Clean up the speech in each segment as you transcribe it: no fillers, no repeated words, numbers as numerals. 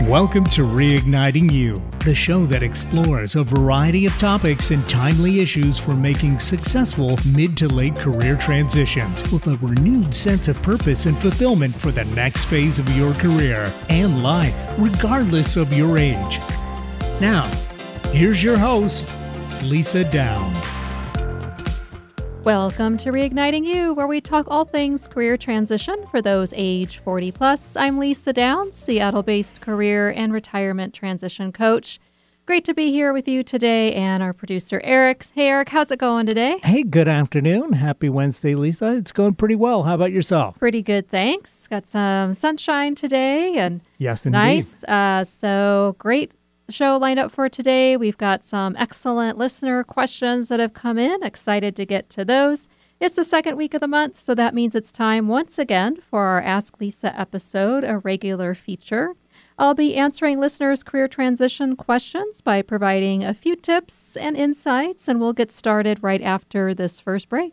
Welcome to Reigniting You, the show that explores a variety of topics and timely issues for making successful mid to late career transitions with a renewed sense of purpose and fulfillment for the next phase of your career and life, regardless of your age. Now, here's your host, Lisa Downs. Welcome to Reigniting You, where we talk all things career transition for those age 40 plus. I'm Lisa Downs, Seattle-based career and retirement transition coach. Great to be here with you today, and our producer, Eric. Hey, Eric, how's it going today? Hey, good afternoon. Happy Wednesday, Lisa. It's going pretty well. How about yourself? Pretty good, thanks. Got some sunshine today, and yes, nice. So great show lined up for today. We've got some excellent listener questions that have come in. Excited to get to those. It's the second week of the month, so that means it's time once again for our Ask Lisa episode, a regular feature. I'll be answering listeners' career transition questions by providing a few tips and insights, and we'll get started right after this first break.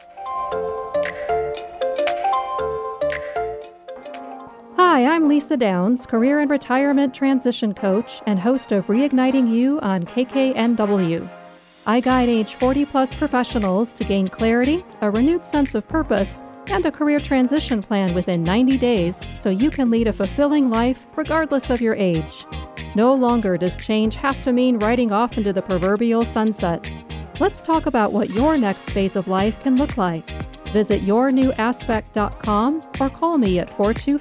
Hi, I'm Lisa Downs, career and retirement transition coach and host of Reigniting You on KKNW. I guide age 40-plus professionals to gain clarity, a renewed sense of purpose, and a career transition plan within 90 days so you can lead a fulfilling life regardless of your age. No longer does change have to mean riding off into the proverbial sunset. Let's talk about what your next phase of life can look like. Visit yournewaspect.com or call me at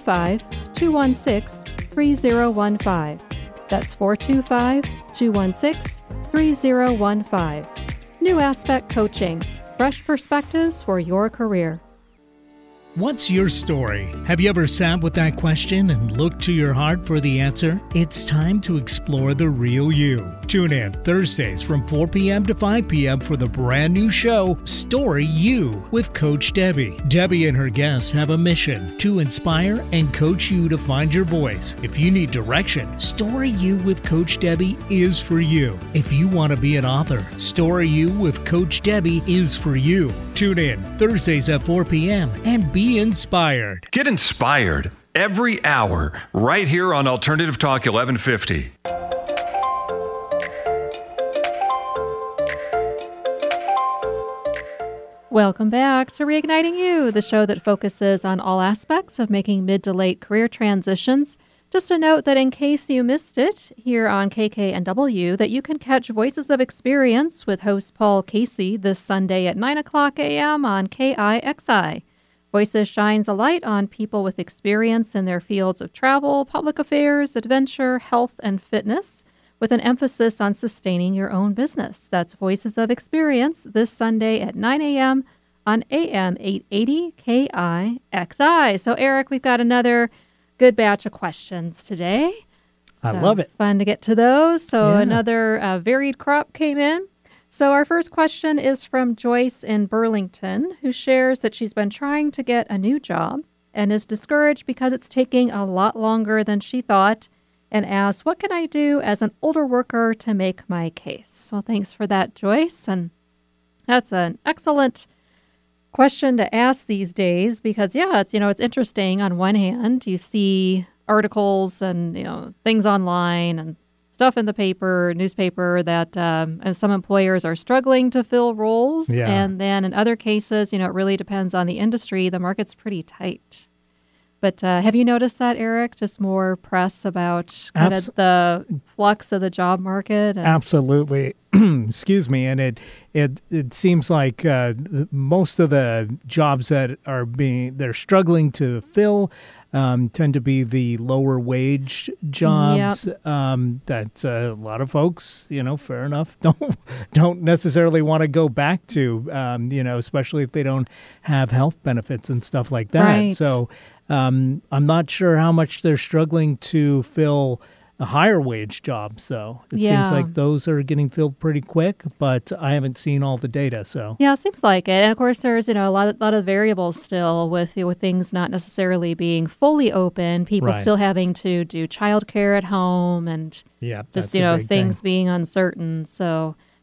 425-216-3015. That's 425-216-3015. New Aspect Coaching. Fresh perspectives for your career. What's your story? Have you ever sat with that question and looked to your heart for the answer? It's time to explore the real you. Tune in Thursdays from 4 p.m. to 5 p.m. for the brand new show, Story You, with Coach Debbie. Debbie and her guests have a mission to inspire and coach you to find your voice. If you need direction, Story You with Coach Debbie is for you. If you want to be an author, Story You with Coach Debbie is for you. Tune in Thursdays at 4 p.m. and be inspired. Get inspired every hour right here on Alternative Talk 1150. Welcome back to Reigniting You, the show that focuses on all aspects of making mid to late career transitions. Just a note that in case you missed it here on KKNW, that you can catch Voices of Experience with host Paul Casey this Sunday at 9 o'clock a.m. on KIXI. Voices shines a light on people with experience in their fields of travel, public affairs, adventure, health, and fitness, with an emphasis on sustaining your own business. That's Voices of Experience this Sunday at 9 a.m. on AM 880 KIXI. So, Eric, we've got another good batch of questions today. I love it. Fun to get to those. So another varied crop came in. So our first question is from Joyce in Burlington, who shares that she's been trying to get a new job and is discouraged because it's taking a lot longer than she thought, and asks, what can I do as an older worker to make my case? Well, thanks for that, Joyce. And that's an excellent question to ask these days because, it's interesting. On one hand, you see articles and, things online and stuff in the newspaper that some employers are struggling to fill roles. Yeah. And then in other cases, it really depends on the industry. The market's pretty tight. But have you noticed that, Eric? Just more press about kind of the flux of the job market? Absolutely. Excuse me. And it seems like most of the jobs that they're struggling to fill tend to be the lower wage jobs. Yep. That a lot of folks, fair enough, don't necessarily want to go back to, especially if they don't have health benefits and stuff like that. Right. So I'm not sure how much they're struggling to fill a higher wage jobs, though. It seems like those are getting filled pretty quick, but I haven't seen all the data. So yeah, it seems like it. And of course, there's a lot of variables still with things not necessarily being fully open. People still having to do childcare at home, and just things being uncertain. So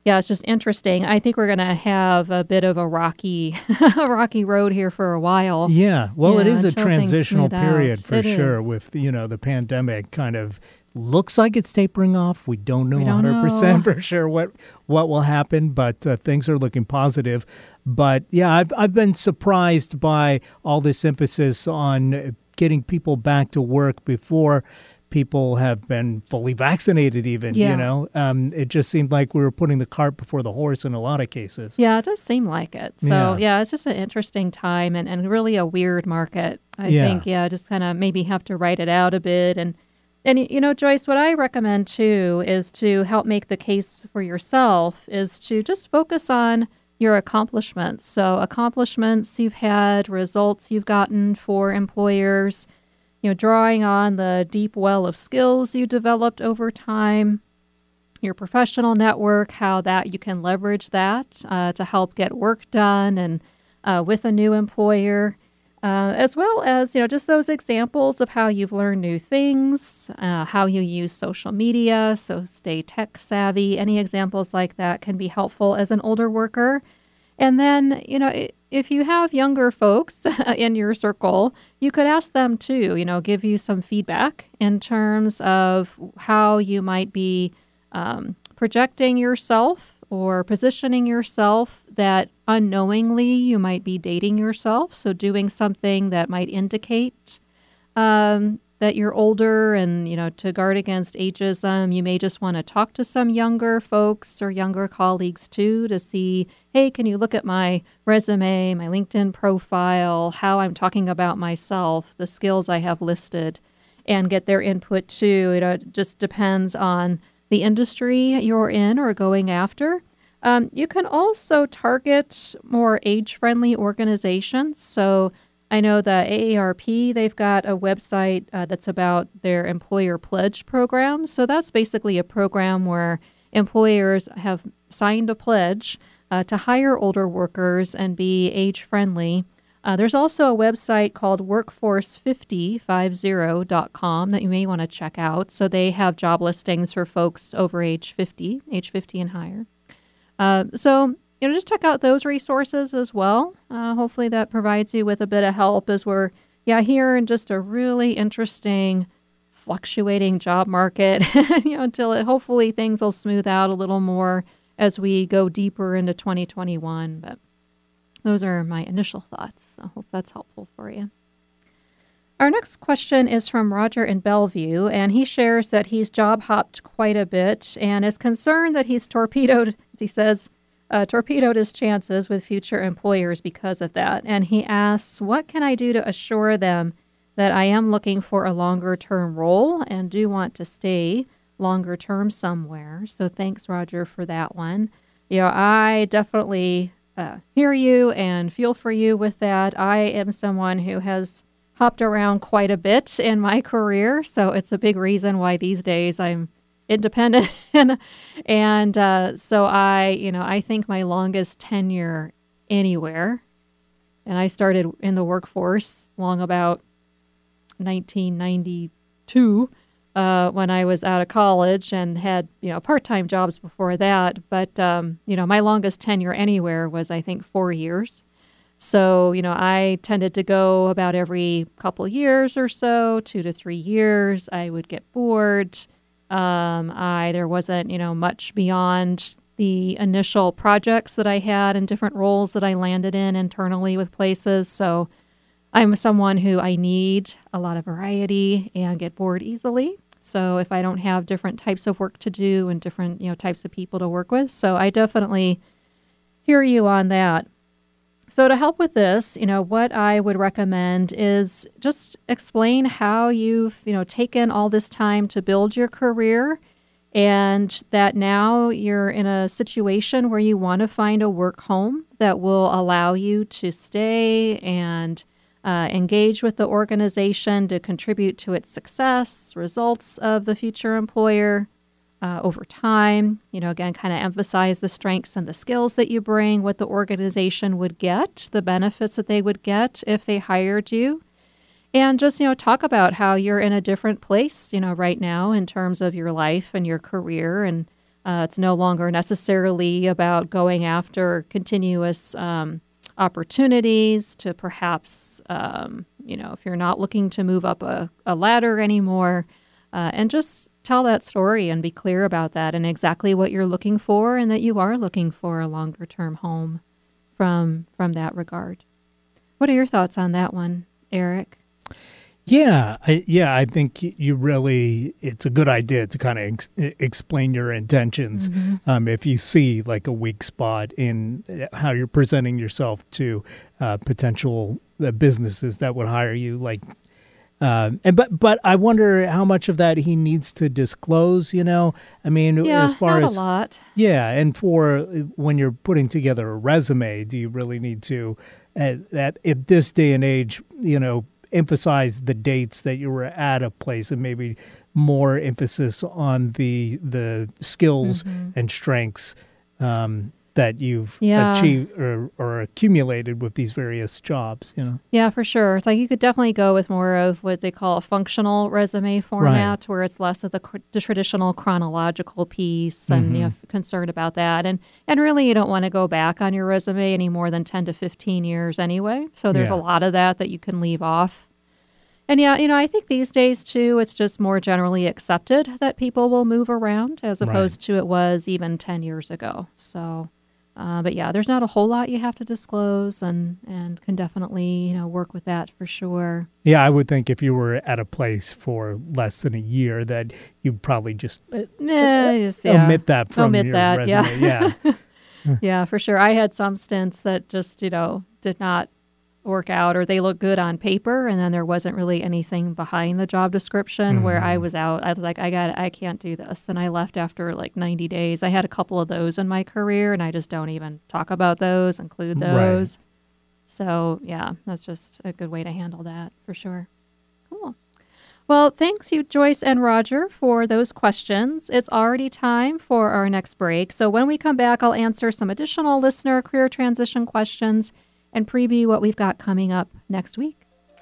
yeah, it's just interesting. I think we're going to have a bit of a rocky, a rocky road here for a while. Yeah, well, it is a until things transitional smooth period out. for It sure. is. With the pandemic kind of looks like it's tapering off. We don't know We don't 100% know. for sure what will happen, but things are looking positive. But yeah, I've been surprised by all this emphasis on getting people back to work before people have been fully vaccinated even, Yeah. It just seemed like we were putting the cart before the horse in a lot of cases. Yeah, it does seem like it. So, Yeah. yeah, it's just an interesting time and really a weird market. I Yeah. think, just kind of maybe have to write it out a bit. And Joyce, what I recommend too is to help make the case for yourself is to just focus on your accomplishments. So, accomplishments you've had, results you've gotten for employers, drawing on the deep well of skills you developed over time, your professional network, how that you can leverage that to help get work done and with a new employer, as well as just those examples of how you've learned new things, how you use social media, so stay tech savvy. Any examples like that can be helpful as an older worker. And then, if you have younger folks in your circle, you could ask them to, give you some feedback in terms of how you might be projecting yourself or positioning yourself that unknowingly you might be dating yourself. So doing something that might indicate that you're older and, to guard against ageism, you may just want to talk to some younger folks or younger colleagues too to see, hey, can you look at my resume, my LinkedIn profile, how I'm talking about myself, the skills I have listed, and get their input too. It just depends on the industry you're in or going after. You can also target more age-friendly organizations. So I know the AARP, they've got a website that's about their employer pledge program. So that's basically a program where employers have signed a pledge to hire older workers and be age-friendly. There's also a website called workforce50.com that you may want to check out. So they have job listings for folks over age 50 and higher. So just check out those resources as well. Hopefully that provides you with a bit of help as we're, here in just a really interesting, fluctuating job market, until hopefully things will smooth out a little more as we go deeper into 2021. But those are my initial thoughts. I hope that's helpful for you. Our next question is from Roger in Bellevue, and he shares that he's job hopped quite a bit and is concerned that he's torpedoed, as he says, torpedoed his chances with future employers because of that. And he asks, what can I do to assure them that I am looking for a longer term role and do want to stay longer term somewhere? So thanks, Roger, for that one. I definitely hear you and feel for you with that. I am someone who has hopped around quite a bit in my career, so it's a big reason why these days I'm independent. and so I think my longest tenure anywhere, and I started in the workforce long about 1992 when I was out of college and had, part-time jobs before that. But, my longest tenure anywhere was, I think, 4 years. So, I tended to go about every couple years or so, 2 to 3 years. I would get bored. There wasn't, much beyond the initial projects that I had and different roles that I landed in internally with places. So I'm someone who I need a lot of variety and get bored easily. So if I don't have different types of work to do and different, types of people to work with. So I definitely hear you on that. So to help with this, what I would recommend is just explain how you've, taken all this time to build your career and that now you're in a situation where you want to find a work home that will allow you to stay and engage with the organization to contribute to its success, results of the future employer. Over time, again, kind of emphasize the strengths and the skills that you bring, what the organization would get, the benefits that they would get if they hired you. And just, talk about how you're in a different place, right now in terms of your life and your career and It's no longer necessarily about going after continuous opportunities to perhaps, if you're not looking to move up a ladder anymore, and just tell that story and be clear about that and exactly what you're looking for and that you are looking for a longer-term home from that regard. What are your thoughts on that one, Eric? Yeah, I think it's a good idea to kind of explain your intentions. Mm-hmm. If you see like a weak spot in how you're presenting yourself to potential businesses that would hire you, but I wonder how much of that he needs to disclose. I mean, as far not as a lot. Yeah, and for when you're putting together a resume, do you really need to at this day and age, emphasize the dates that you were at a place and maybe more emphasis on the skills and strengths that you've achieved or accumulated with these various jobs, Yeah, for sure. It's like you could definitely go with more of what they call a functional resume format, where it's less of the traditional chronological piece and concerned about that. And really you don't want to go back on your resume any more than 10 to 15 years anyway. So there's a lot of that you can leave off. And I think these days too, it's just more generally accepted that people will move around as opposed to it was even 10 years ago. So but there's not a whole lot you have to disclose and can definitely, work with that for sure. Yeah, I would think if you were at a place for less than a year that you'd probably just omit that from your resume. Yeah. Yeah, for sure. I had some stints that just, did not work out, or they look good on paper, and then there wasn't really anything behind the job description where I was out. I was like, I can't do this. And I left after 90 days. I had a couple of those in my career, and I just don't even talk about those, include those. Right. So, that's just a good way to handle that for sure. Cool. Well, thanks you, Joyce and Roger, for those questions. It's already time for our next break. So when we come back, I'll answer some additional listener career transition questions and preview what we've got coming up next week.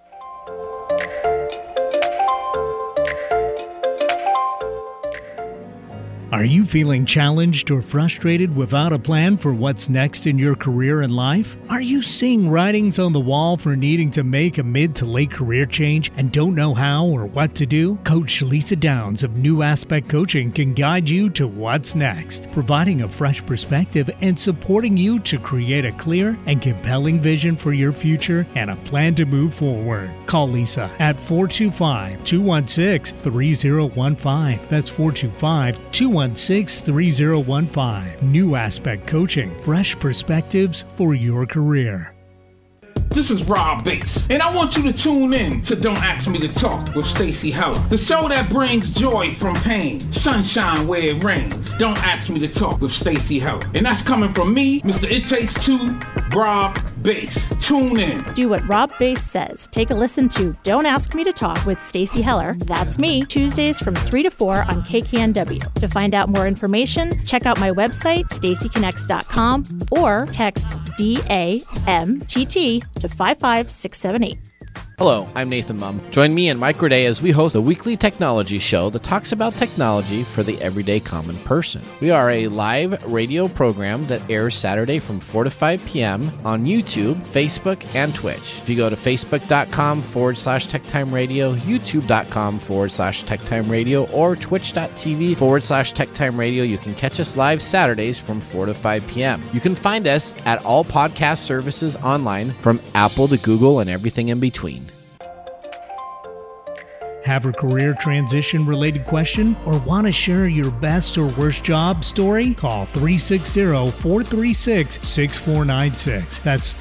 Are you feeling challenged or frustrated without a plan for what's next in your career and life? Are you seeing writings on the wall for needing to make a mid to late career change and don't know how or what to do? Coach Lisa Downs of New Aspect Coaching can guide you to what's next, providing a fresh perspective and supporting you to create a clear and compelling vision for your future and a plan to move forward. Call Lisa at 425-216-3015. That's 425-216-3015. New Aspect Coaching. Fresh perspectives for your career. This is Rob Bass, and I want you to tune in to Don't Ask Me to Talk with Stacey Heller, the show that brings joy from pain, sunshine where it rains. Don't Ask Me to Talk with Stacey Heller. And that's coming from me, Mr. It Takes Two, Rob Bass. Tune in. Do what Rob Bass says. Take a listen to Don't Ask Me to Talk with Stacey Heller. That's me, Tuesdays from 3 to 4 on KKNW. To find out more information, check out my website, staceyconnects.com, or text DAMTT to 55678. Hello, I'm Nathan Mum. Join me and Mike Roday as we host a weekly technology show that talks about technology for the everyday common person. We are a live radio program that airs Saturday from 4 to 5 p.m. on YouTube, Facebook, and Twitch. If you go to facebook.com/TechTime Radio, youtube.com/TechTime Radio, or twitch.tv/TechTime Radio, you can catch us live Saturdays from 4 to 5 p.m. You can find us at all podcast services online, from Apple to Google and everything in between. Have a career transition related question or want to share your best or worst job story? Call 360-436-6496. That's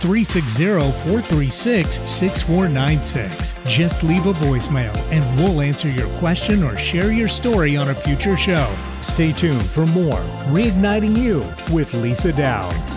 360-436-6496. Just leave a voicemail and we'll answer your question or share your story on a future show. Stay tuned for more Reigniting You with Lisa Downs.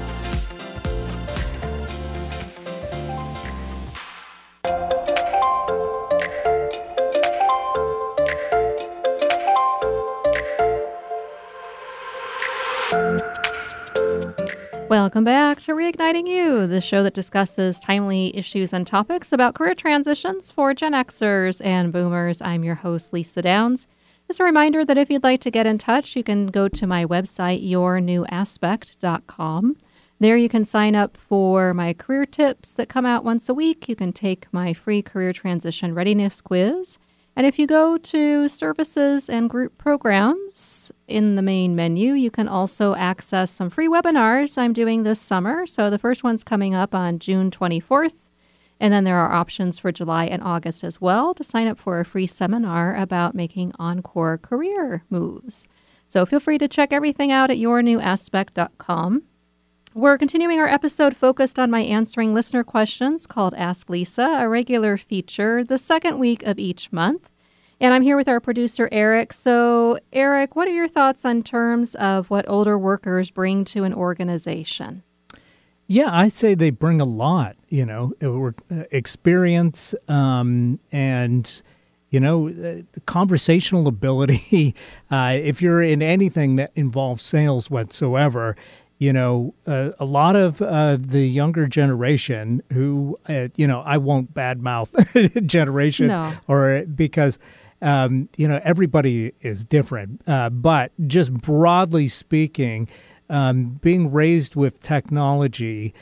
Welcome back to Reigniting You, the show that discusses timely issues and topics about career transitions for Gen Xers and Boomers. I'm your host, Lisa Downs. Just a reminder that if you'd like to get in touch, you can go to my website, yournewaspect.com. There you can sign up for my career tips that come out once a week. You can take my free career transition readiness quiz. And if you go to services and group programs in the main menu, you can also access some free webinars I'm doing this summer. So the first one's coming up on June 24th. And then there are options for July and August as well to sign up for a free seminar about making encore career moves. So feel free to check everything out at yournewaspect.com. We're continuing our episode focused on my answering listener questions called Ask Lisa, a regular feature the second week of each month. And I'm here with our producer, Eric. So, Eric, what are your thoughts on terms of what older workers bring to an organization? Yeah, I'd say they bring a lot, experience and, conversational ability. If you're in anything that involves sales whatsoever, a lot of the younger generation who, I won't badmouth generations or because, everybody is different. But just broadly speaking, being raised with technology,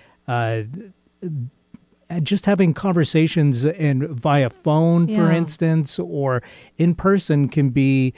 just having conversations via phone, for instance, or in person can be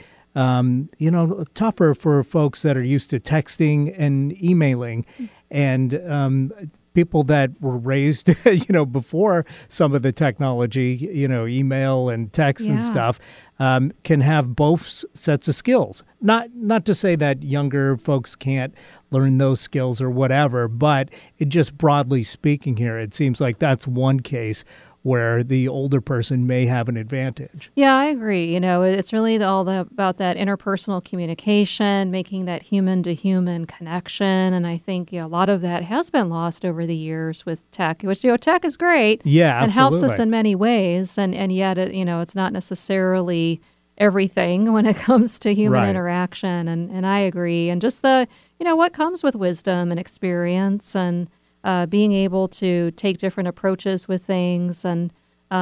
tougher for folks that are used to texting and emailing, and people that were raised, before some of the technology, email and text and stuff, can have both sets of skills. Not to say that younger folks can't learn those skills or whatever, but it just broadly speaking here, it seems like that's one case where the older person may have an advantage. Yeah, I agree. It's really about that interpersonal communication, making that human-to-human connection. And I think a lot of that has been lost over the years with tech, which, tech is great. Yeah, and absolutely. helps us in many ways. And yet, it's not necessarily everything when it comes to human interaction. And I agree. And just what comes with wisdom and experience and being able to take different approaches with things. And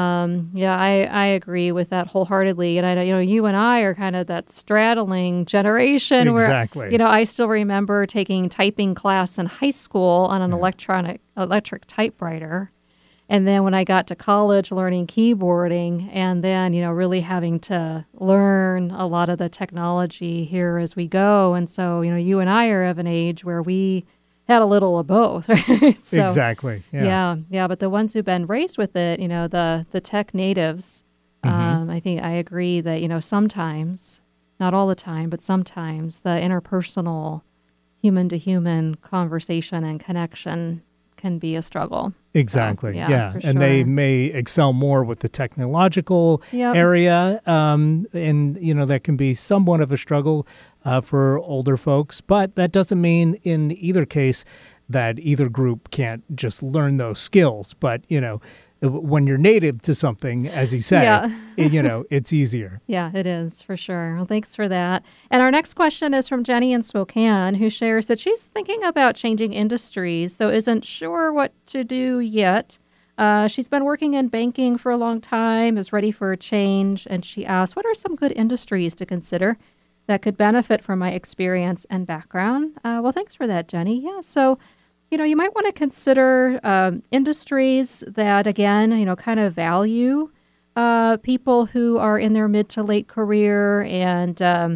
I agree with that wholeheartely. And I know, you and I are kind of that straddling generation exactly. where, I still remember taking typing class in high school on an electric typewriter. And then when I got to college, learning keyboarding, and then, really having to learn a lot of the technology here as we go. And so, you and I are of an age where we had a little of both, right? So, exactly. Yeah. But the ones who've been raised with it, the tech natives, I think I agree that, sometimes, not all the time, but sometimes the interpersonal human-to-human conversation and connection can be a struggle. Exactly. So, yeah. for And sure. they may excel more with the technological area. And, that can be somewhat of a struggle for older folks. But that doesn't mean in either case that either group can't just learn those skills. But, when you're native to something, as you say, it's easier. Yeah, it is, for sure. Well, thanks for that. And our next question is from Jenny in Spokane, who shares that she's thinking about changing industries, though isn't sure what to do yet. She's been working in banking for a long time, is ready for a change, and she asks, what are some good industries to consider that could benefit from my experience and background? Well, thanks for that, Jenny. Yeah, so you might want to consider industries that, again, kind of value people who are in their mid to late career and,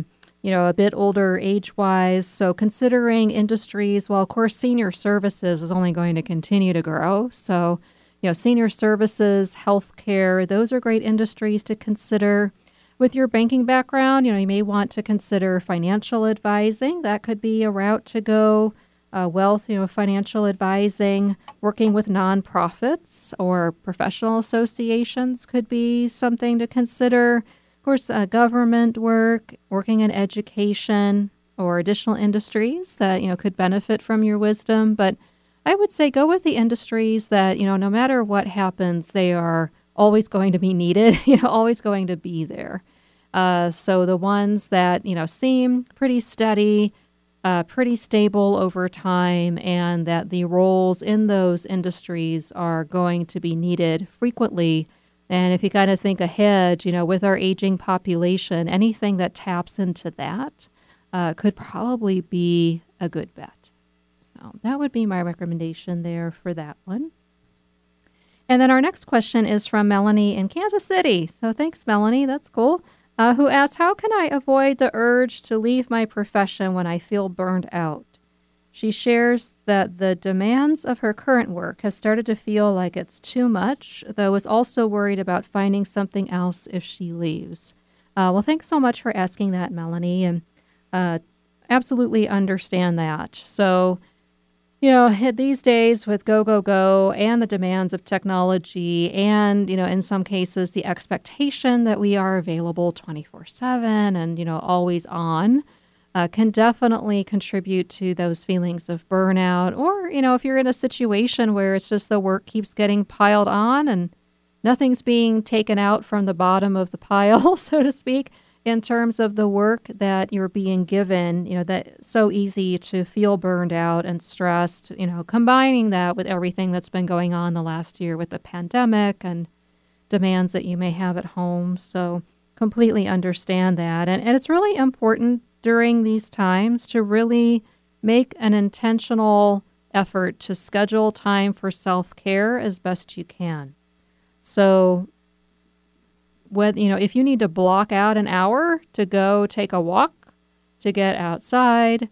a bit older age-wise. So considering industries, well, of course, senior services is only going to continue to grow. So, senior services, healthcare, those are great industries to consider. With your banking background, you may want to consider financial advising. That could be a route to go. Wealth, financial advising, working with nonprofits or professional associations could be something to consider. Of course, government work, working in education, or additional industries that, could benefit from your wisdom. But I would say go with the industries that, no matter what happens, they are always going to be needed, always going to be there. So the ones that, seem pretty steady, pretty stable over time, and that the roles in those industries are going to be needed frequently And if you kind of think ahead, with our aging population, anything that taps into that could probably be a good bet. So that would be my recommendation there for that one. And then our next question is from Melanie in Kansas City. So thanks, Melanie. That's cool. Who asks, how can I avoid the urge to leave my profession when I feel burned out? She shares that the demands of her current work have started to feel like it's too much, though is also worried about finding something else if she leaves. Well, thanks so much for asking that, Melanie, and absolutely understand that. So, these days with go and the demands of technology and, in some cases, the expectation that we are available 24/7 and, always on, can definitely contribute to those feelings of burnout. Or, if you're in a situation where it's just the work keeps getting piled on and nothing's being taken out from the bottom of the pile, so to speak, in terms of the work that you're being given, that's so easy to feel burned out and stressed, combining that with everything that's been going on the last year with the pandemic and demands that you may have at home. So completely understand that. And it's really important during these times to really make an intentional effort to schedule time for self-care as best you can. So if you need to block out an hour to go take a walk, to get outside,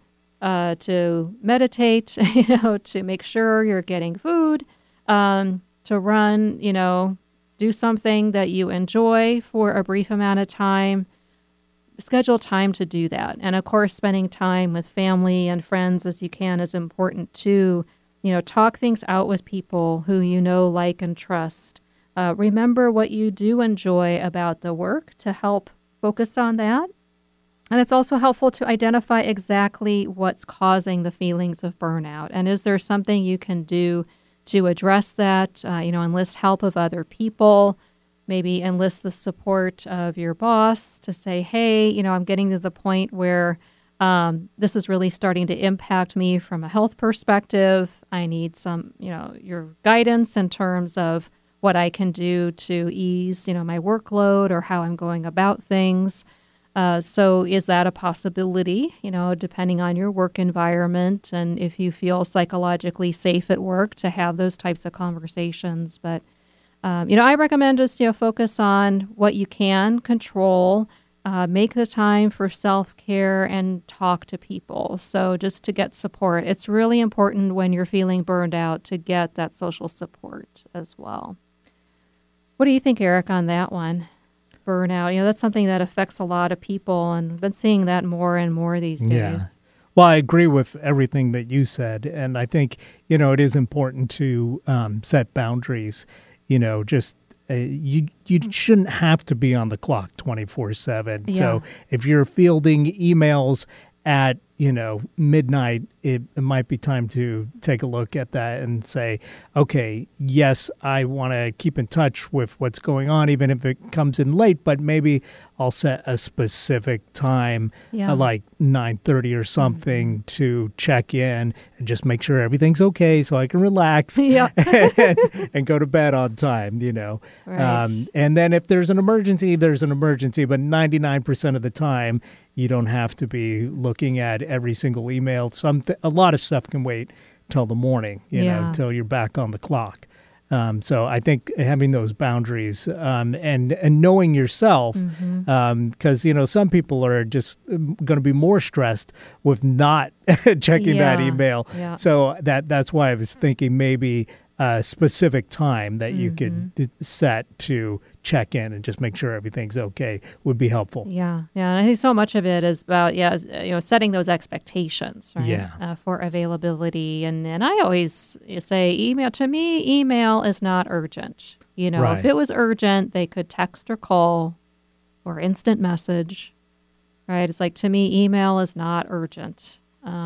to meditate, to make sure you're getting food, to run, do something that you enjoy for a brief amount of time, schedule time to do that. And of course, spending time with family and friends as you can is important too. Talk things out with people who like, and trust. Remember what you do enjoy about the work to help focus on that. And it's also helpful to identify exactly what's causing the feelings of burnout. And is there something you can do to address that? Enlist help of other people. Maybe enlist the support of your boss to say, hey, I'm getting to the point where this is really starting to impact me from a health perspective. I need some, your guidance in terms of what I can do to ease, my workload or how I'm going about things. So is that a possibility, depending on your work environment and if you feel psychologically safe at work to have those types of conversations. But I recommend just, focus on what you can control, make the time for self-care and talk to people. So just to get support. It's really important when you're feeling burned out to get that social support as well. What do you think, Eric, on that one? Burnout, that's something that affects a lot of people, and I've been seeing that more and more these days. Yeah. Well, I agree with everything that you said, and I think, it is important to set boundaries. You shouldn't have to be on the clock 24/7. Yeah. So if you're fielding emails at, midnight, it might be time to take a look at that and say, okay, yes, I want to keep in touch with what's going on, even if it comes in late, but maybe I'll set a specific time, like 9:30 or something, to check in and just make sure everything's okay so I can relax and go to bed on time, Right. And then if there's an emergency, there's an emergency, but 99% of the time, you don't have to be looking at every single email. A lot of stuff can wait till the morning, till you're back on the clock. So I think having those boundaries and knowing yourself, because, some people are just going to be more stressed with not checking that email. Yeah. So that's why I was thinking maybe a specific time that you could set to check in and just make sure everything's okay would be helpful. Yeah. And I think so much of it is about, setting those expectations, right? Yeah. For availability. And I always say email is not urgent. Right. If it was urgent, they could text or call or instant message, right? It's like, to me, email is not urgent.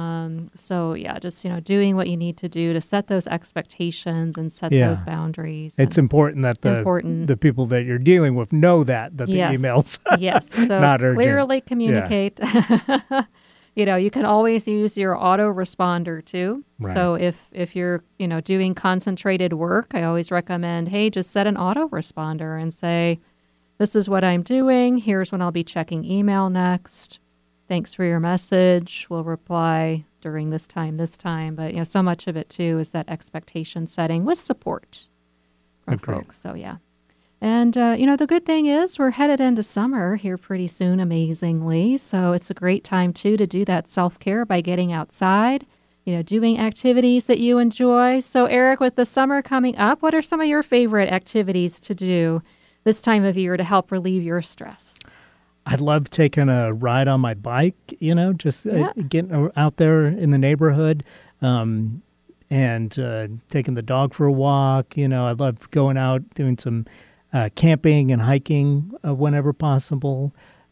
Just, doing what you need to do to set those expectations and set those boundaries. It's important that the people that you're dealing with know that the email's so not urgent. Clearly communicate. You can always use your autoresponder too. Right. So if you're, doing concentrated work, I always recommend, hey, just set an autoresponder and say, this is what I'm doing. Here's when I'll be checking email next. Thanks for your message. We'll reply during this time. But, so much of it too is that expectation setting with support from Agreed. folks. So, yeah. And, the good thing is we're headed into summer here pretty soon, amazingly. So it's a great time, too, to do that self-care by getting outside, doing activities that you enjoy. So, Eric, with the summer coming up, what are some of your favorite activities to do this time of year to help relieve your stress? I love taking a ride on my bike, getting out there in the neighborhood. And taking the dog for a walk. I love going out, doing some camping and hiking whenever possible.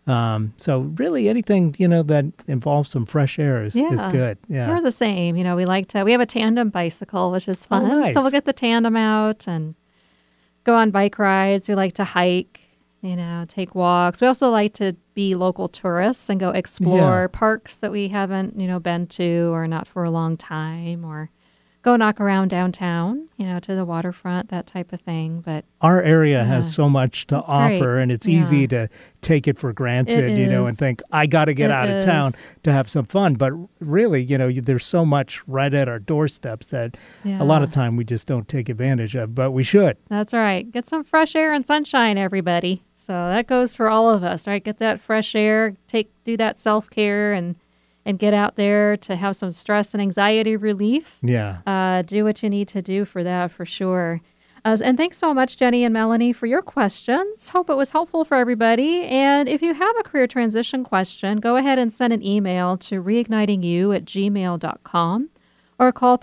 So really anything, that involves some fresh air is good. Yeah. We're the same. We have a tandem bicycle, which is fun. Oh, nice. So we'll get the tandem out and go on bike rides. We like to hike, take walks. We also like to be local tourists and go explore parks that we haven't, been to or not for a long time, or go knock around downtown, to the waterfront, that type of thing. But our area has so much to offer, and it's easy to take it for granted, and think, I got to get out of town to have some fun. But really, there's so much right at our doorsteps that a lot of time we just don't take advantage of, but we should. That's right. Get some fresh air and sunshine, everybody. So that goes for all of us, right? Get that fresh air, do that self-care, and get out there to have some stress and anxiety relief. Yeah. Do what you need to do for that, for sure. And thanks so much, Jenny and Melanie, for your questions. Hope it was helpful for everybody. And if you have a career transition question, go ahead and send an email to reignitingyou@gmail.com or call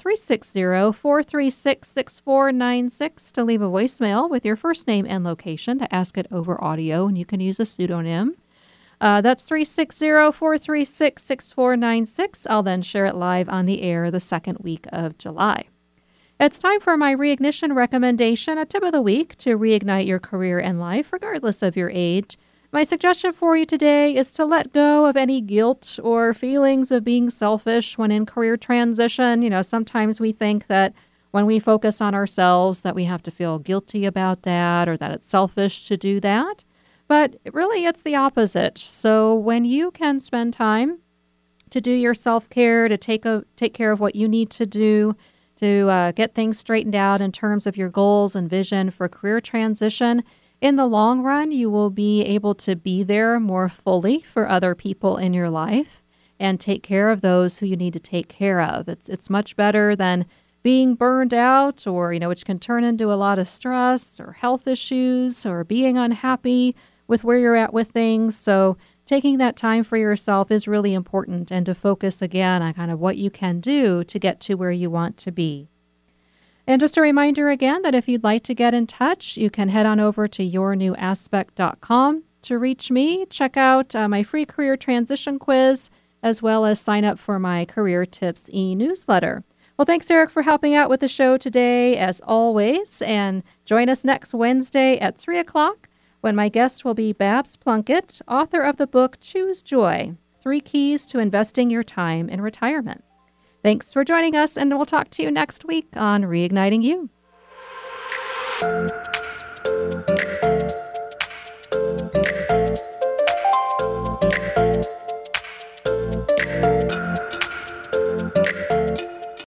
360-436-6496 to leave a voicemail with your first name and location to ask it over audio, and you can use a pseudonym. That's 360-436-6496. I'll then share it live on the air the second week of July. It's time for my reignition recommendation, a tip of the week to reignite your career and life, regardless of your age. My suggestion for you today is to let go of any guilt or feelings of being selfish when in career transition. Sometimes we think that when we focus on ourselves that we have to feel guilty about that or that it's selfish to do that. But really, it's the opposite. So when you can spend time to do your self-care, to take care of what you need to do, to get things straightened out in terms of your goals and vision for career transition, in the long run, you will be able to be there more fully for other people in your life and take care of those who you need to take care of. It's much better than being burned out or, which can turn into a lot of stress or health issues or being unhappy with where you're at with things. So taking that time for yourself is really important, and to focus again on kind of what you can do to get to where you want to be. And just a reminder again that if you'd like to get in touch, you can head on over to yournewaspect.com to reach me. Check out my free career transition quiz, as well as sign up for my Career Tips e-newsletter. Well, thanks, Eric, for helping out with the show today, as always. And join us next Wednesday at 3 o'clock when my guest will be Babs Plunkett, author of the book Choose Joy, 3 Keys to Investing Your Time in Retirement. Thanks for joining us, and we'll talk to you next week on Reigniting You.